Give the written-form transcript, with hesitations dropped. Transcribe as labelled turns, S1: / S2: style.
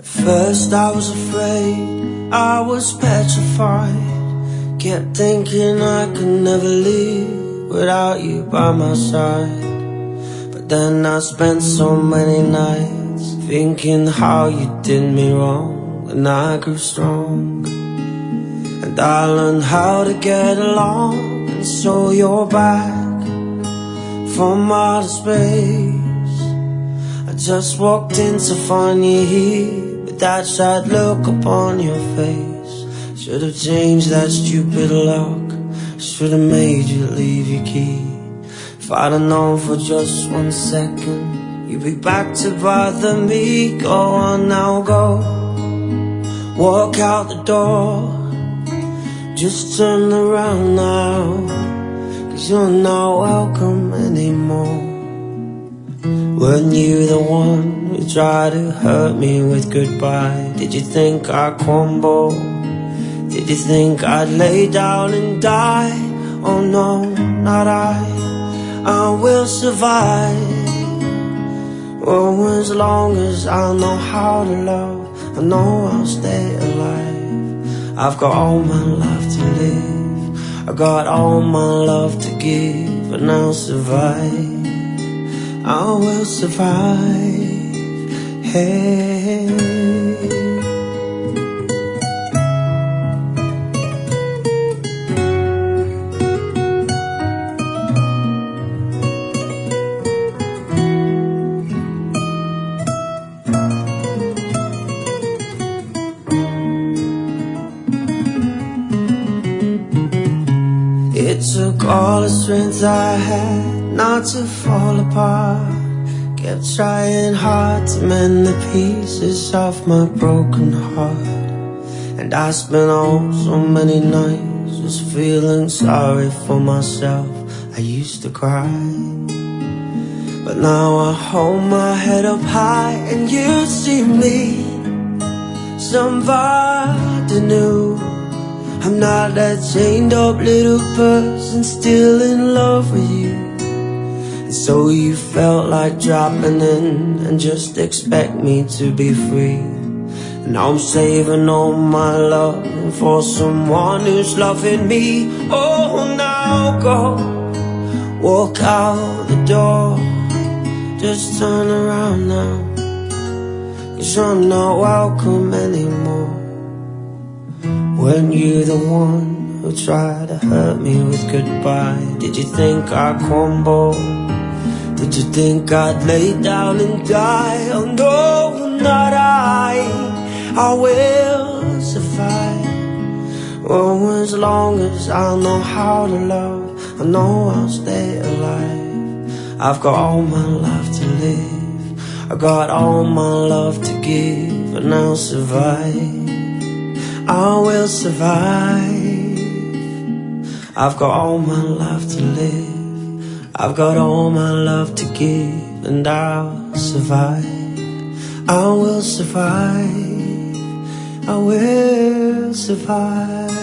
S1: First I was afraid, I was petrified. Kept thinking I could never leave without you by my side. But then I spent so many nights thinking how you did me wrong. And I grew strong, and I learned how to get along. And so you're back from outer space. I just walked in to find you here, that sad look upon your face. Should've changed that stupid lock, should've made you leave your key. If I'd have known for just 1 second you'd be back to bother me. Go on now, go, walk out the door. Just turn around now, 'cause you're not welcome anymore. Weren't you the one who tried to hurt me with goodbye? Did you think I'd crumble? Did you think I'd lay down and die? Oh no, not I will survive. Oh, as long as I know how to love, I know I'll stay alive. I've got all my life to live, I got all my love to give, and I'll survive. I will survive, hey. It took all the strength I had not to fall apart. Kept trying hard to mend the pieces of my broken heart. And I spent so many nights just feeling sorry for myself. I used to cry, but now I hold my head up high, and you see me, somebody new. I'm not that chained up little person still in love with you. And so you felt like dropping in and just expect me to be free. And I'm saving all my love for someone who's loving me. Oh, now go, walk out the door. Just turn around now, 'cause I'm not welcome anymore. Weren't you the one who tried to hurt me with goodbye? Did you think I'd crumble? Did you think I'd lay down and die? Oh no, not I will survive. Oh, as long as I know how to love, I know I'll stay alive. I've got all my life to live, I got all my love to give, and I'll survive. I will survive. I've got all my life to live, I've got all my love to give, and I'll survive. I will survive. I will survive.